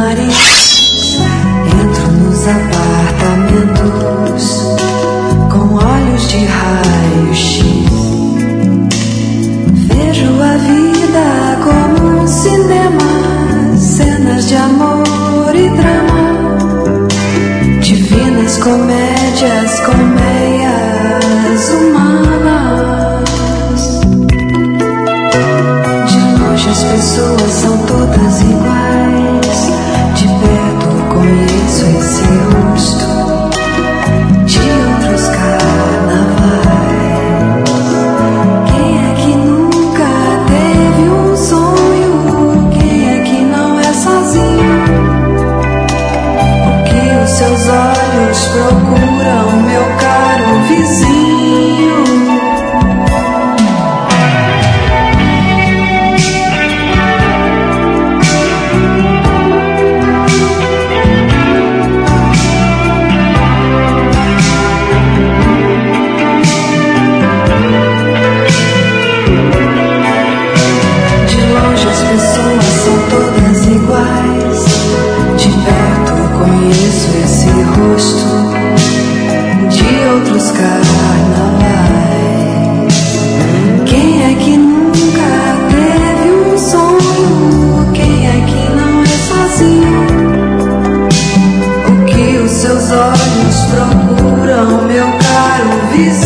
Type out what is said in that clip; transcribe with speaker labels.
Speaker 1: nariz. Entro nos apartamentos com olhos de raio-x. Vejo a vida como um cinema, cenas de amor e drama, divinas comédias com meias humanas. De longe as pessoas são todas iguais, de perto conheço esse rosto de outros carnavais. Quem é que nunca teve um sonho? Quem é que não é sozinho? O que os seus olhos procuram, meu caro vizinho? De longe as pessoas são todas iguais, de perto conheço esse rosto de outros carnavais. Quem é que nunca teve um sonho? Quem é que não é sozinho? O que os seus olhos procuram, meu caro vizinho?